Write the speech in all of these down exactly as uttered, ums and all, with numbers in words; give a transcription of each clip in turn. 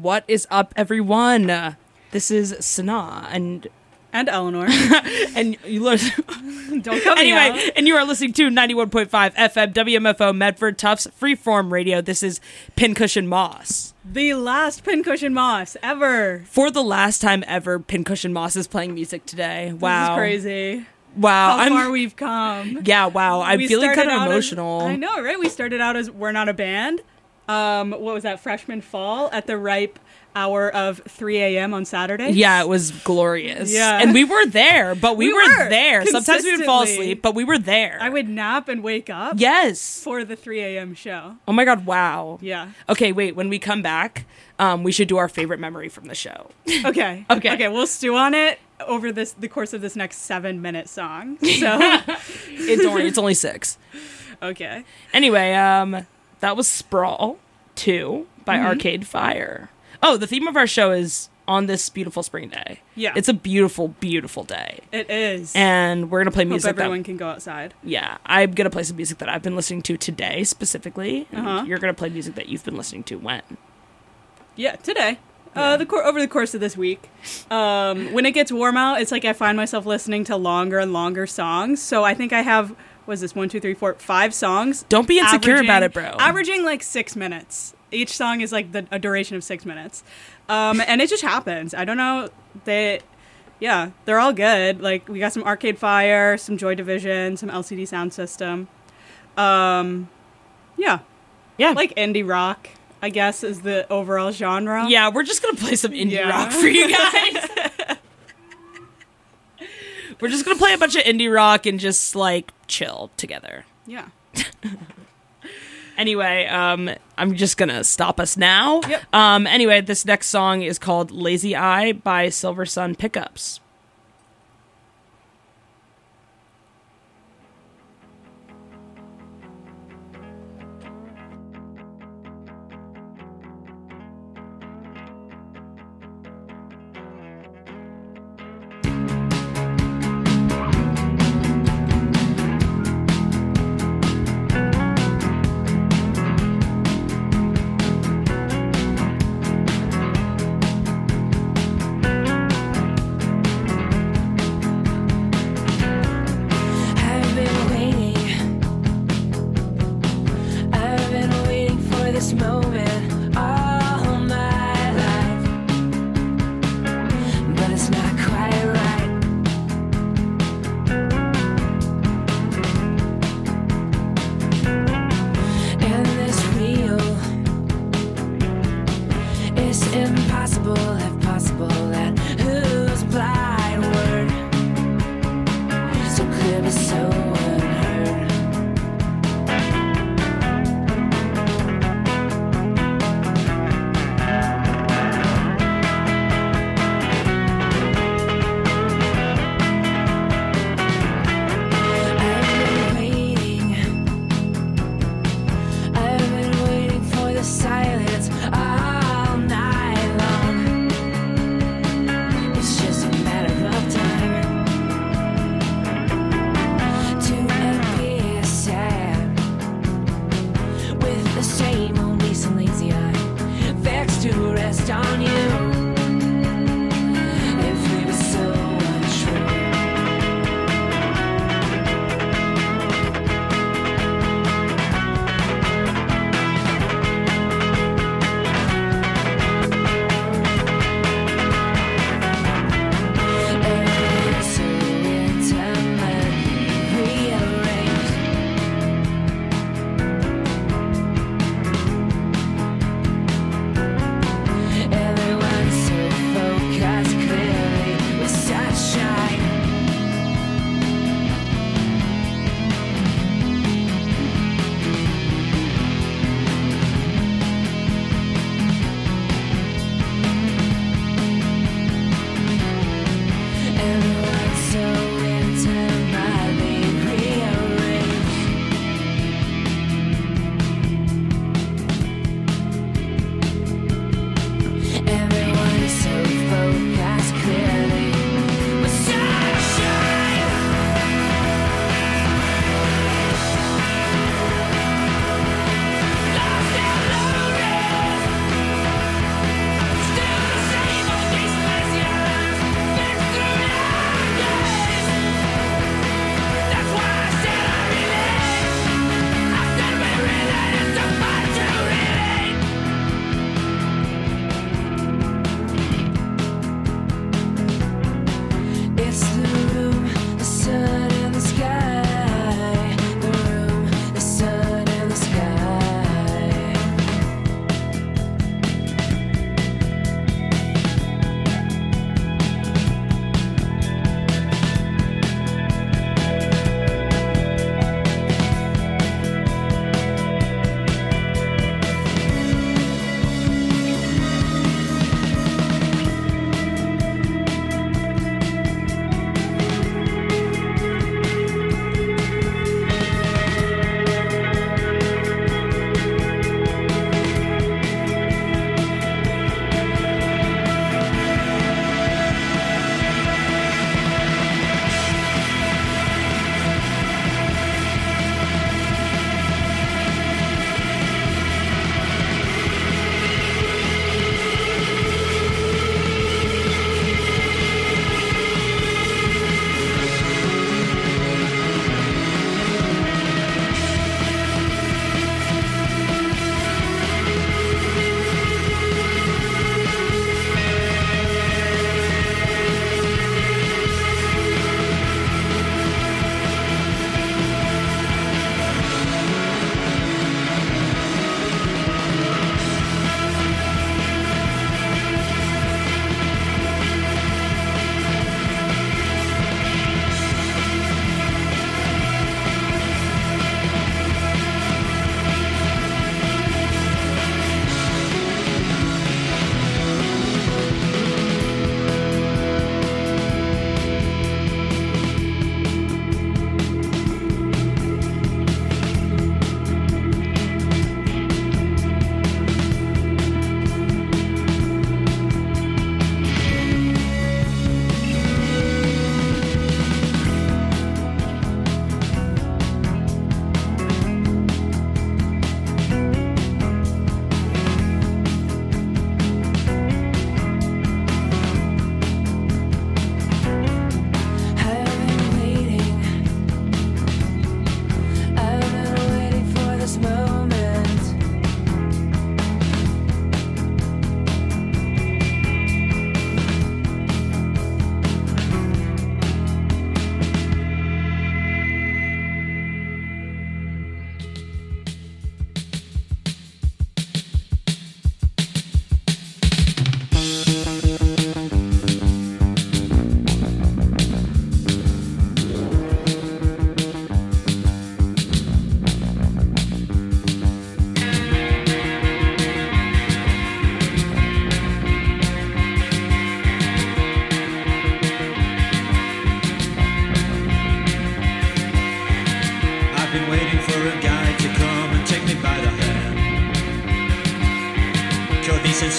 What is up, everyone? Uh, this is Sana and and Eleanor, and you look. Don't come anyway, out. And you are listening to ninety-one point five F M W M F O Medford Tufts Freeform Radio. This is Pincushion Moss. The last Pincushion Moss ever. For the last time ever, Pincushion Moss is playing music today. Wow, this is crazy. Wow, how I'm, far we've come. Yeah, wow. I'm we feeling kind of as, emotional. I know, right? We started out as We're Not a Band. Um, what was that? Freshman fall at the ripe hour of three a.m. on Saturday. Yeah, it was glorious. Yeah. And we were there, but we, we were, were there. Sometimes we would fall asleep, but we were there. I would nap and wake up. Yes. For the three a.m. show. Oh my God, wow. Yeah. Okay, wait, when we come back, um, we should do our favorite memory from the show. Okay. Okay. Okay, we'll stew on it over this the course of this next seven minute song. So it's only it's only six. Okay. Anyway, um, that was Sprawl two by Mm-hmm. Arcade Fire. Oh, the theme of our show is on this beautiful spring day. Yeah. It's a beautiful, beautiful day. It is. And we're gonna play music. Hope everyone that, can go outside. Yeah, I'm gonna play some music that I've been listening to today specifically. And Uh-huh. you're gonna play music that you've been listening to when? Yeah, today. Yeah. Uh, the cor- over the course of this week, um, when it gets warm out, it's like I find myself listening to longer and longer songs. So I think I have, was this one, two, three, four, five songs? Don't be insecure about it, bro. Averaging like six minutes. Each song is like the, a duration of six minutes, um, and it just happens. I don't know. They, yeah, they're all good. Like we got some Arcade Fire, some Joy Division, some L C D Sound System. Um, yeah, yeah, like indie rock, I guess, is the overall genre. Yeah, we're just gonna play some indie Yeah. rock for you guys. We're just gonna play a bunch of indie rock and just like chill together. Yeah. Anyway, um, I'm just gonna stop us now. Yep. Um, anyway, this next song is called Lazy Eye by Silver Sun Pickups.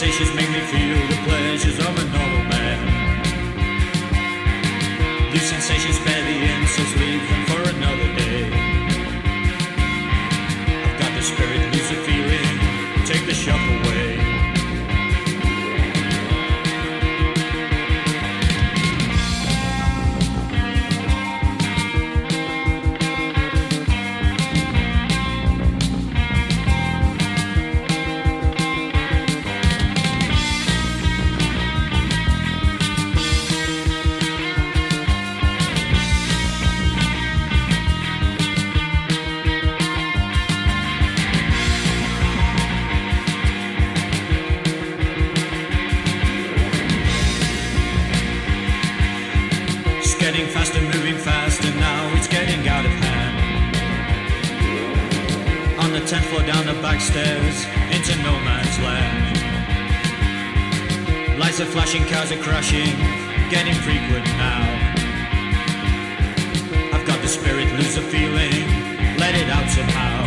sensations make me feel the pleasures of a normal man. These sensations spare the insults, leave them for another day. I've got the spirit, lose the feeling, take the shock away. Getting faster, moving faster, now it's getting out of hand. On the tenth floor, down the back stairs, into no man's land. Lights are flashing, cars are crashing, getting frequent now. I've got the spirit, lose the feeling, let it out somehow.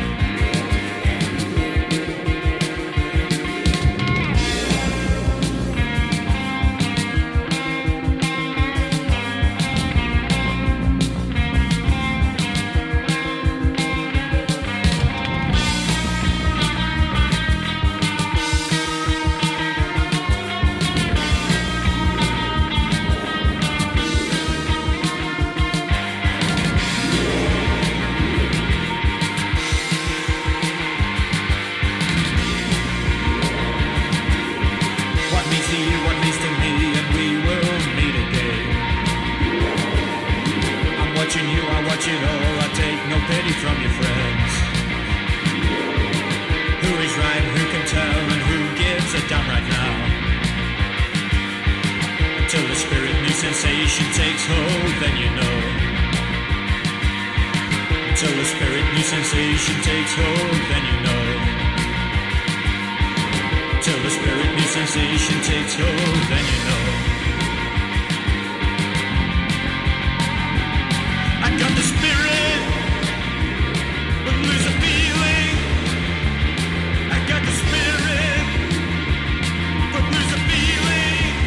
Sensation takes hold, then you know. Until the spirit new sensation takes hold, then you know. Until the spirit new sensation takes hold, then you know. I got the spirit, but lose a feeling. I got the spirit, but lose a feeling.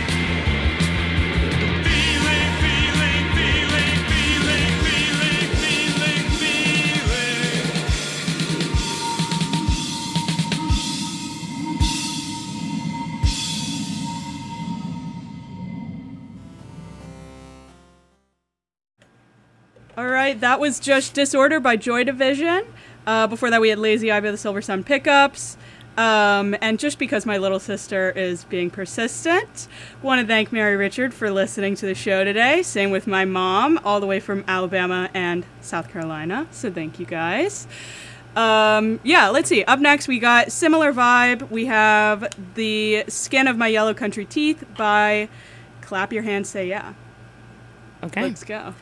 All right, that was just Disorder by Joy Division. Uh, before that, we had Lazy Eye by the Silver Sun Pickups. Um, and just because my little sister is being persistent, want to thank Mary Richard for listening to the show today. Same with my mom, all the way from Alabama and South Carolina. So thank you guys. Um, yeah, let's see. Up next, we got similar vibe. We have The Skin of My Yellow Country Teeth by Clap Your Hands, Say Yeah. Okay. Let's go.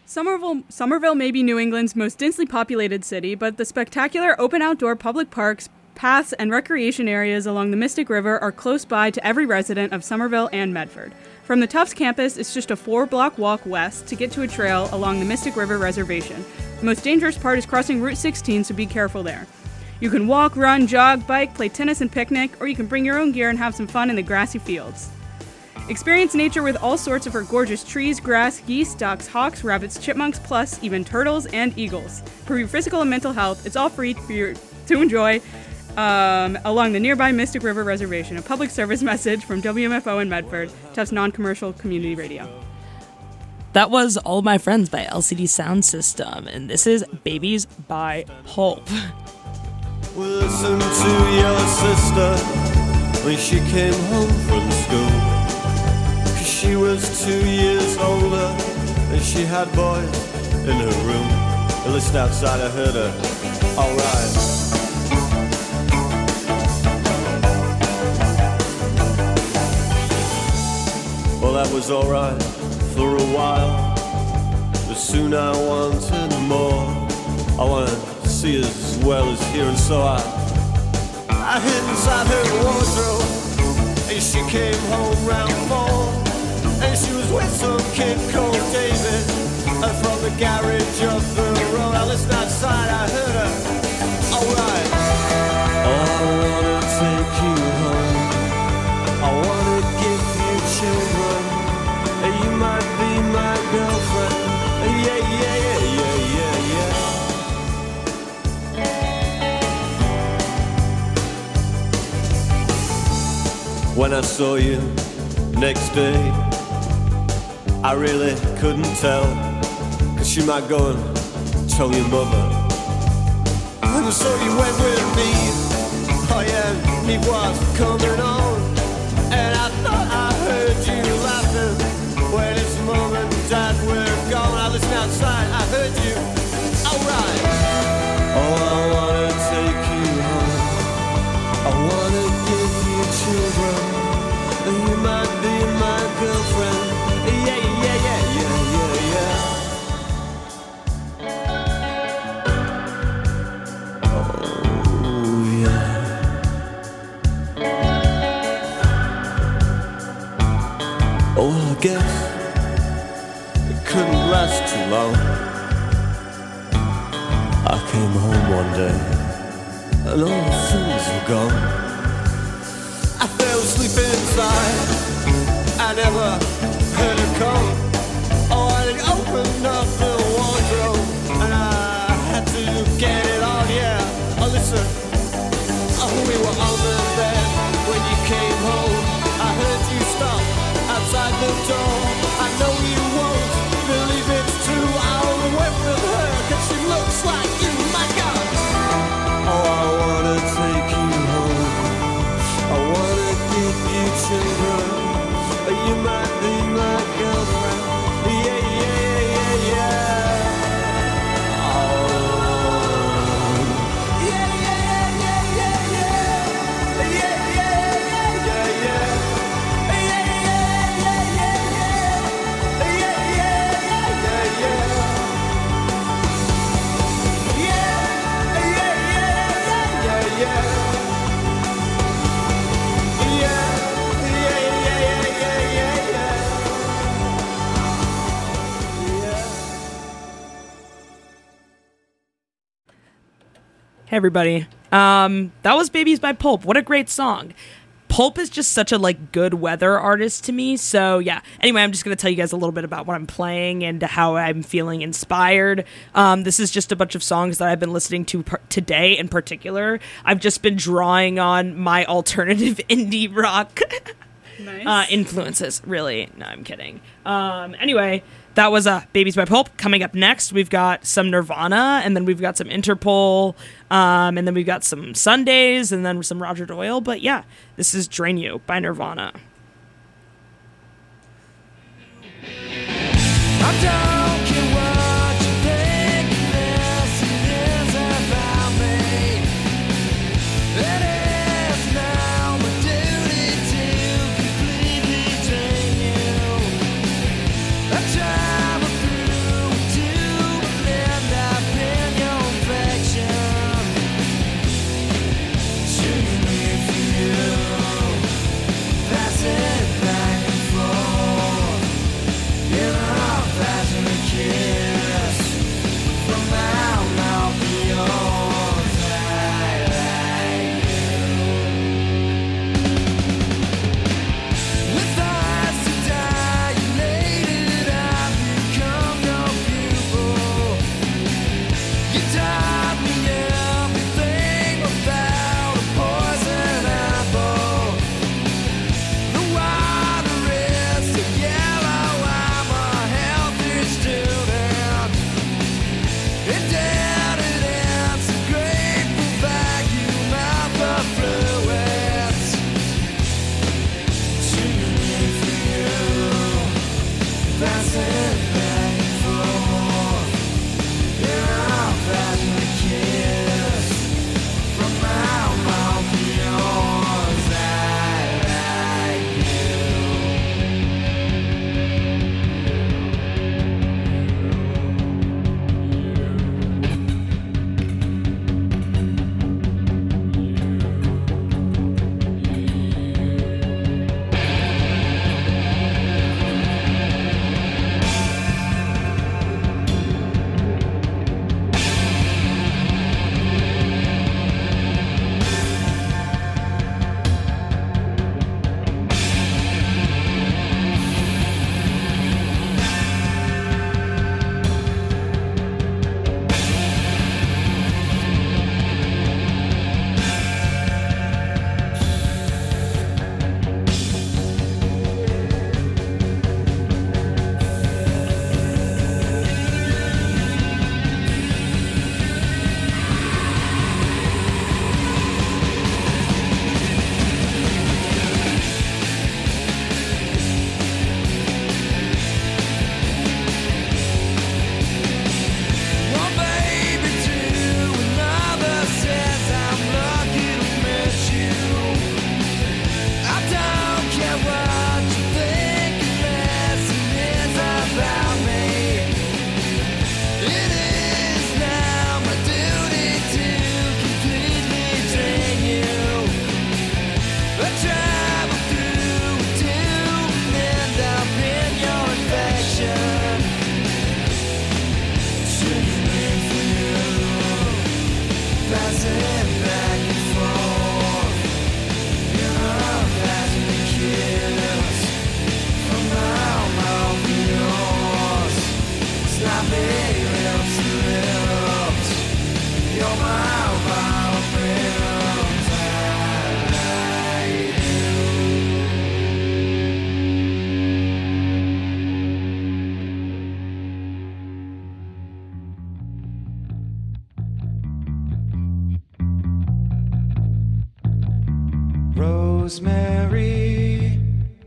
Somerville, Somerville may be New England's most densely populated city, but the spectacular open outdoor public parks, paths, and recreation areas along the Mystic River are close by to every resident of Somerville and Medford. From the Tufts campus, it's just a four-block walk west to get to a trail along the Mystic River Reservation. The most dangerous part is crossing Route sixteen, so be careful there. You can walk, run, jog, bike, play tennis and picnic, or you can bring your own gear and have some fun in the grassy fields. Experience nature with all sorts of her gorgeous trees, grass, geese, ducks, hawks, rabbits, chipmunks, plus even turtles and eagles. For your physical and mental health, it's all free for your, to enjoy um, along the nearby Mystic River Reservation. A public service message from W M F O in Medford, Tufts non-commercial community radio. That was All My Friends by L C D Sound System, and this is Babies by Pulp. Well, listen to your sister when she came home from school. She was two years older and she had boys in her room. At least outside I heard her, alright. Well, that was alright for a while, but soon I wanted more. I wanted to see as well as hear, and so I I hid inside her wardrobe, and she came home round four. And she was with some kid called David, and from the garage up the road, I listened outside, I heard her, alright. Oh, I wanna take you home, I wanna give you children, and you might be my girlfriend, yeah, yeah, yeah, yeah, yeah, yeah. When I saw you next day, I really couldn't tell, cause you might go and tell your mother. And so you went with me, oh yeah, me was coming on. And I thought I heard you laughing when it's mom and dad were gone. I listened outside, I heard you, alright. Oh, I wanna take you home, I wanna give you children, and you might be my girlfriend. Yeah, yeah, yeah, yeah, yeah, yeah. Oh, yeah. Oh, I guess it couldn't last too long. I came home one day, and all the things were gone. I fell asleep inside, I never heard her come. Oh, I opened up the wardrobe and I had to get it on, yeah. Oh, listen, oh, we were on the bed when you came home. I heard you stop outside the door. I know you won't believe it's true. I'll went with her cause she looks like you, my God. Oh, I wanna take you home, I wanna give you children. You might be my girlfriend. Yeah, yeah, yeah, yeah. Oh. Yeah, yeah, yeah, yeah, yeah. Yeah, yeah, yeah, yeah, yeah. Yeah, yeah, yeah, yeah, yeah. Yeah, yeah, yeah, yeah. Yeah, yeah, yeah, yeah, yeah. Hey everybody. Um, that was Babies by Pulp. What a great song. Pulp is just such a like good weather artist to me. So yeah. Anyway, I'm just gonna tell you guys a little bit about what I'm playing and how I'm feeling inspired. Um, this is just a bunch of songs that I've been listening to per- today in particular. I've just been drawing on my alternative indie rock Nice. uh, influences. Really, no, I'm kidding. Um, anyway. That was uh, Babies by Pulp. Coming up next, we've got some Nirvana, and then we've got some Interpol, um, and then we've got some Sundays, and then some Roger Doyle. But yeah, this is Drain You by Nirvana. I don't care what you think, this is about me. It is now my duty to completely drain you. I travel through to rosemary.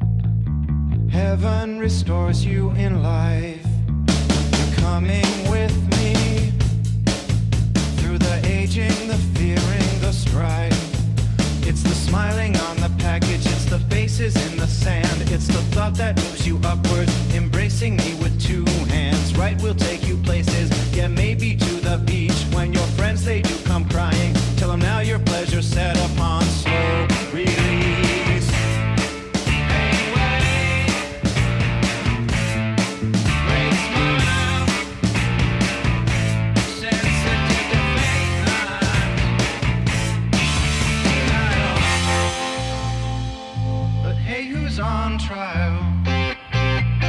Heaven restores you in life. You're coming with me through the aging, the fearing, the strife. It's the smiling on the package, it's the faces in the sand. It's the thought that moves you upwards, embracing me with two hands. Right, we'll take you places, yeah, maybe to the beach. When your friends, they do come crying, tell them now your pleasure set upon slow release. Anyway, great smile, sensitive to fate line. But hey, who's on trial?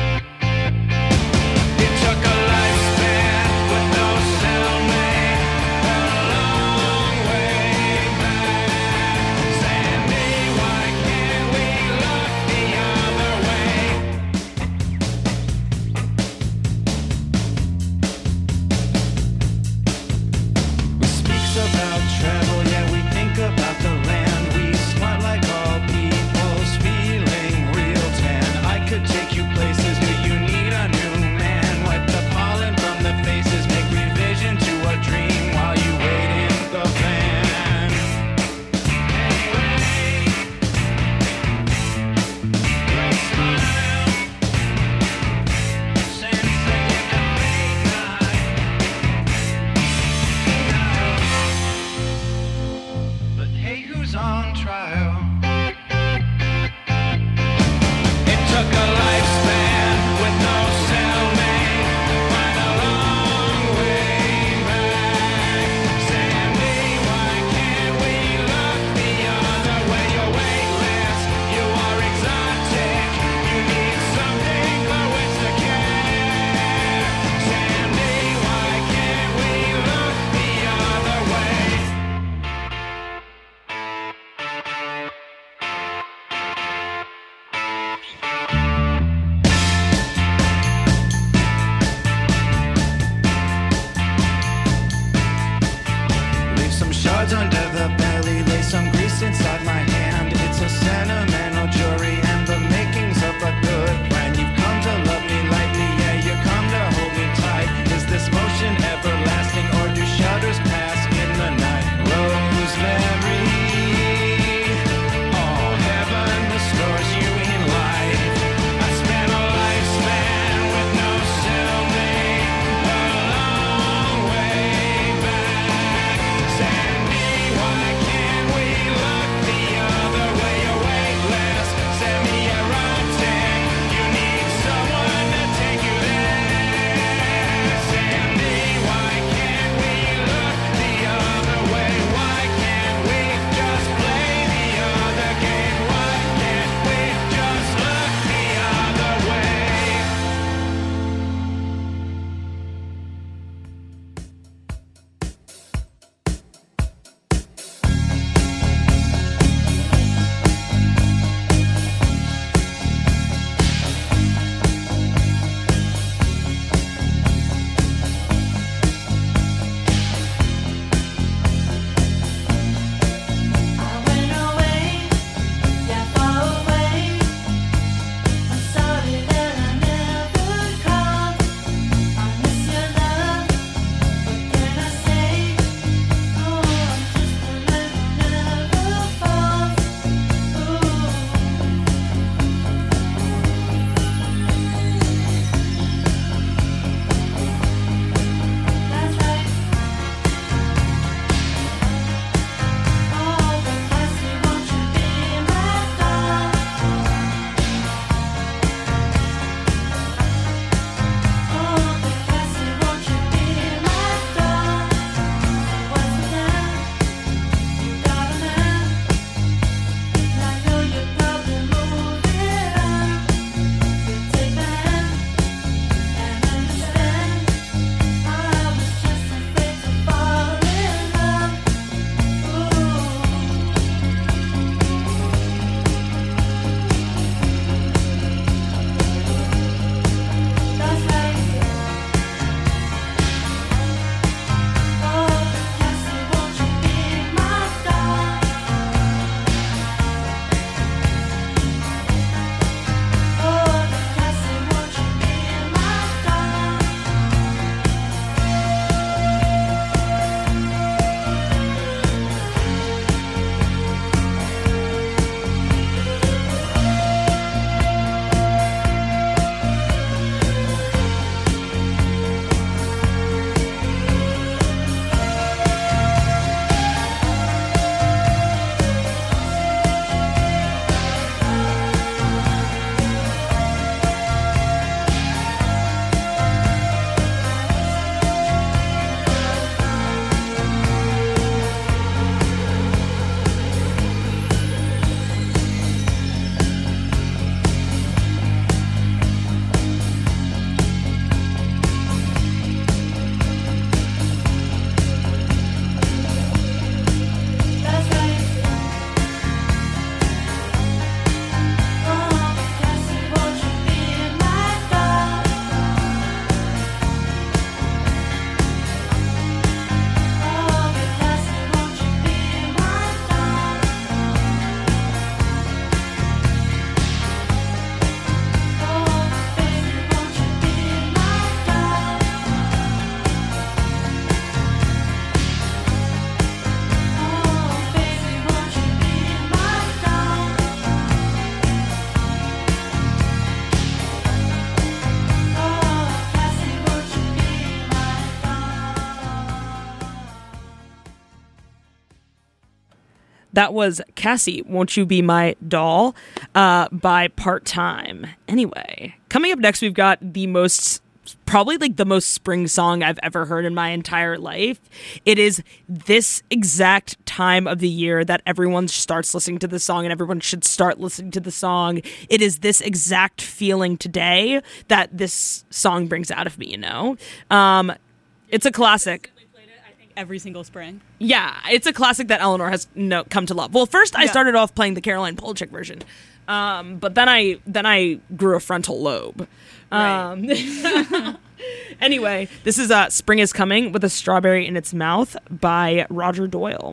That was Cassie, Won't You Be My Doll uh, by Part Time. Anyway, coming up next, we've got the most, probably like the most spring song I've ever heard in my entire life. It is this exact time of the year that everyone starts listening to the song and everyone should start listening to the song. It is this exact feeling today that this song brings out of me, you know? Um, it's a classic. Every single spring. Yeah, it's a classic that Eleanor has no, come to love. Well, first I Yeah. started off playing the Caroline Polachek version, um, but then I then I grew a frontal lobe. Um, anyway, this is uh, "Spring Is Coming" with a strawberry in its mouth by Roger Doyle.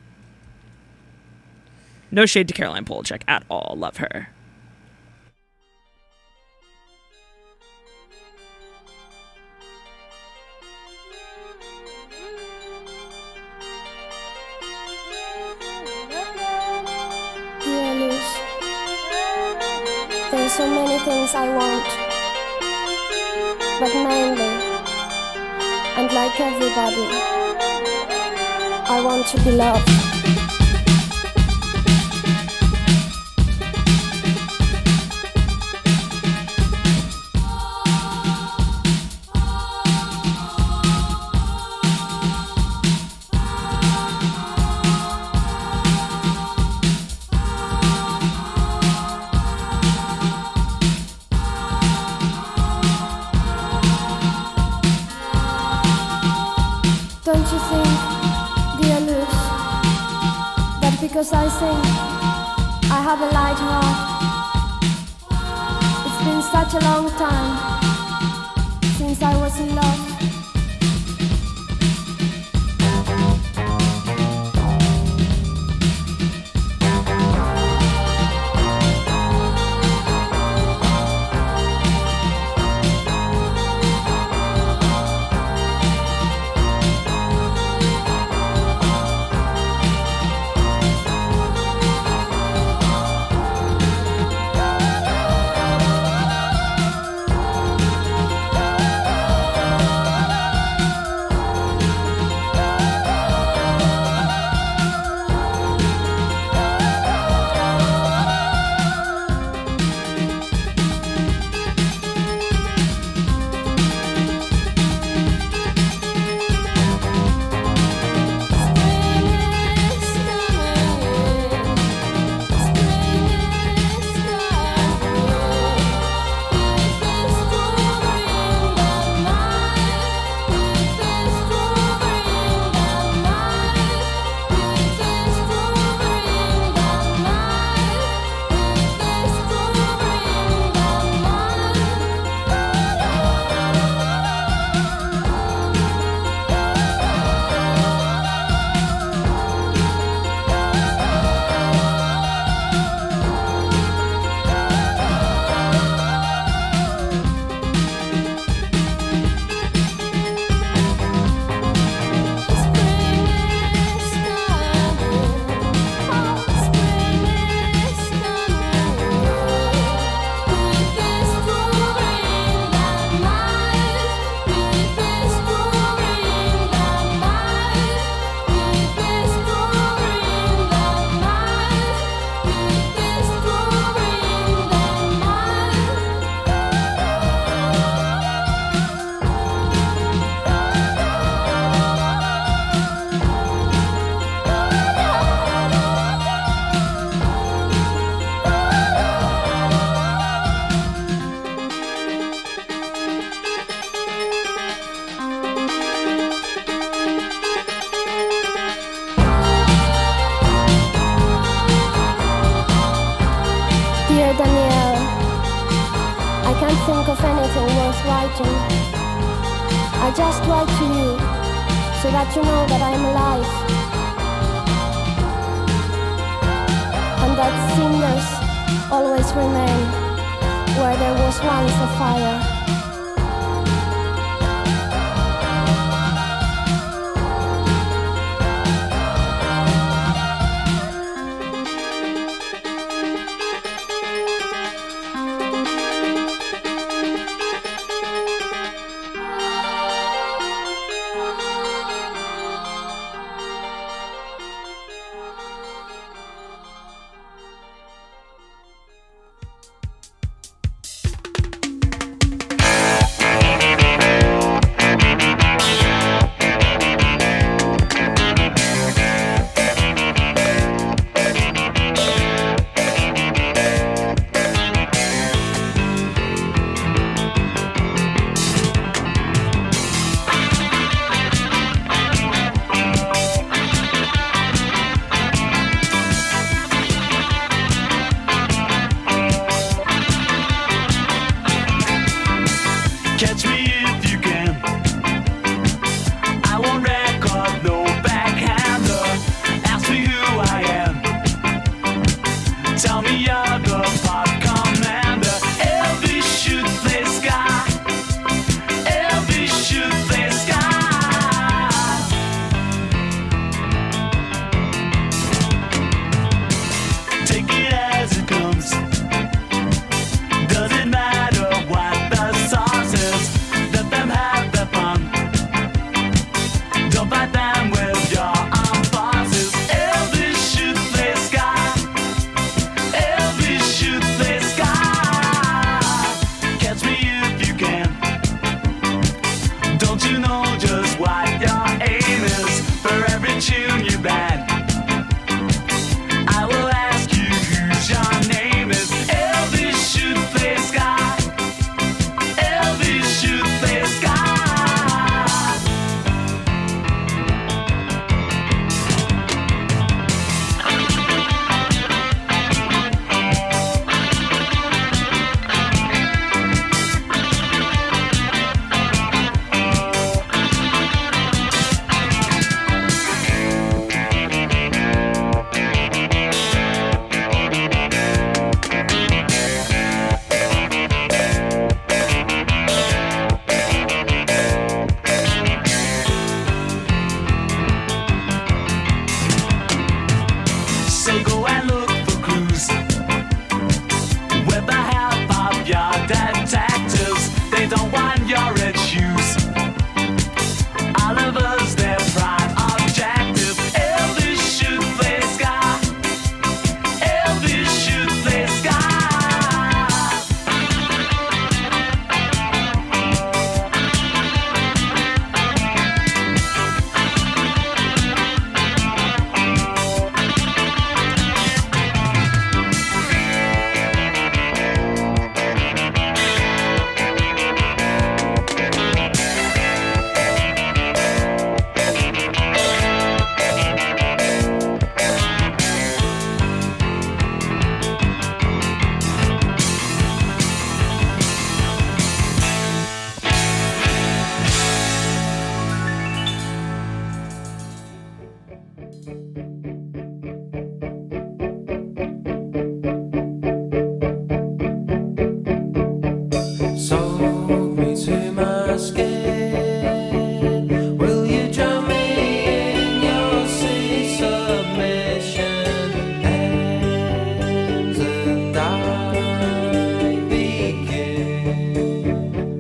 No shade to Caroline Polachek at all. Love her. Dear Luz, there are so many things I want, but mainly, and like everybody, I want to be loved. Don't you think, dear Luz, that because I sing, I have a light heart? It's been such a long time since I was in love. Dear Danielle, I can't think of anything worth writing. I just write to you so that you know that I'm alive and that cinders always remain where there was once a fire. Catch me if you can. I won't record no backhander. Ask me who I am. Tell me you're the pod commander. Elvis should play Sky. Elvis should play Sky. Take it as it comes. Doesn't matter what the sauce is. Let them have their fun. Don't fight them with your armed forces. Elvis should play Sky. Elvis should play Sky. Catch me if you can. Don't you know just what your aim is? For every tune you ban, I will ask you whose your name is. Elvis should play Sky. Elvis should play Sky. So go and look for clues with the help of your detectives. They don't want your red shoes. All of us, their prime objective. Elvis should play Sky. Elvis should play Sky. Sold me to my skin. Will you drown me in your sea submission? Ends and I begin.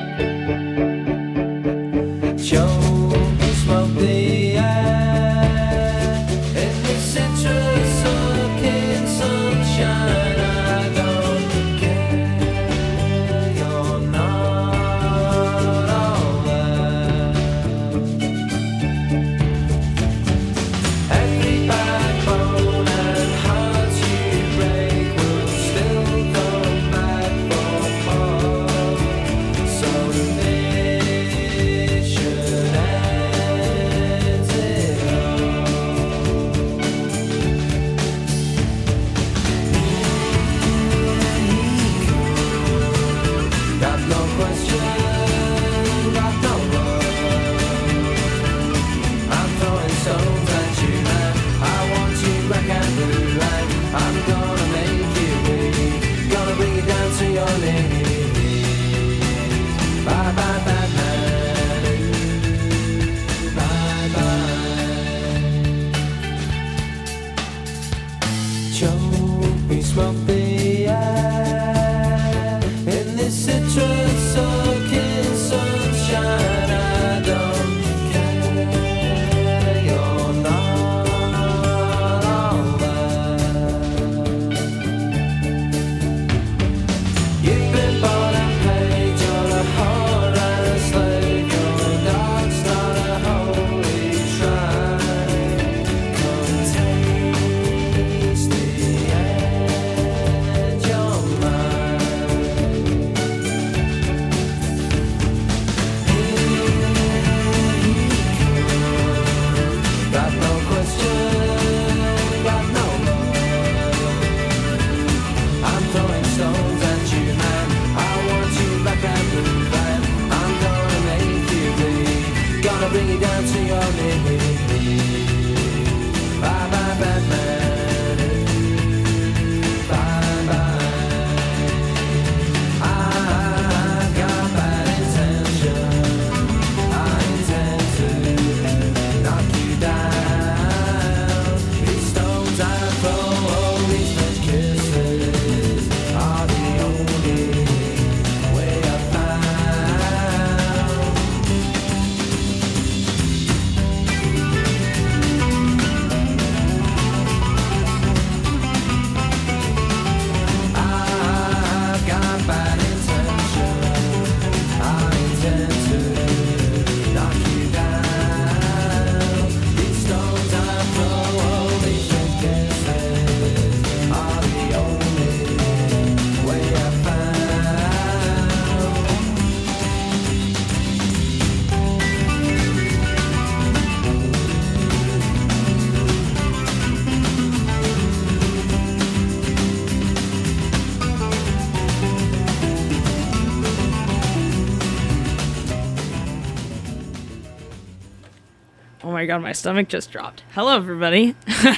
Show me smoke the air in the citrus looking sunshine. I don't care. You're not alone. bring you down to your knees. Bye bye Batman. Bye bye. I've got bad intentions. I intend to knock you down. These stones I throw, these French kisses are the only way I found. I've got bad intentions. I intend to knock you down. These stones I throw, these French kisses are the only way I found. Oh my god, my stomach just dropped. Hello, everybody.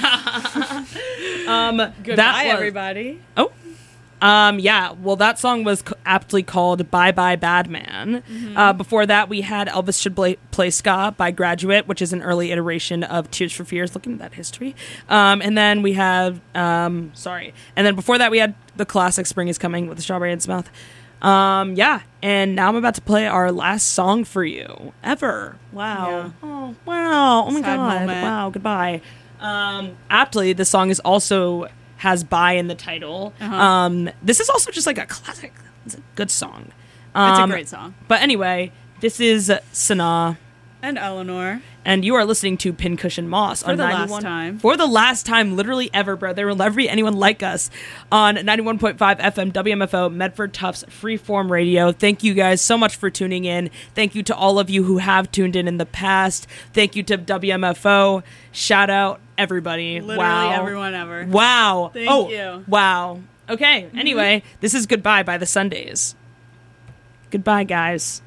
um, Goodbye, that was- everybody. Oh. Um, yeah, well, that song was c- aptly called Bye Bye Bad Man. Uh, before that, we had Elvis Should Play, Play Ska by Graduate, which is an early iteration of Tears for Fears, looking at that history. Um, and then we have, um, sorry. And then before that, we had the classic Spring is Coming with the Strawberry in its Mouth. Um, yeah, and now I'm about to play our last song for you ever. Wow. Yeah. Oh, wow. Oh my Sad god. moment. Wow, goodbye. Um, aptly, the song is also has "bye" in the title. Uh-huh. Um, this is also just like a classic. It's a good song. It's a Um, great song. But anyway, this is Sanaa, And Eleanor. and you are listening to Pincushion Moss For on the last ninety-one time. For the last time, literally ever, bro. There will never be anyone like us on ninety-one point five F M W M F O, Medford Tufts Freeform Radio. Thank you guys so much for tuning in. Thank you to all of you who have tuned in in the past. Thank you to W M F O. Shout out everybody. Literally wow. everyone ever. Wow. Thank oh, you. Wow. Okay. Anyway, this is Goodbye by the Sundays. Goodbye, guys.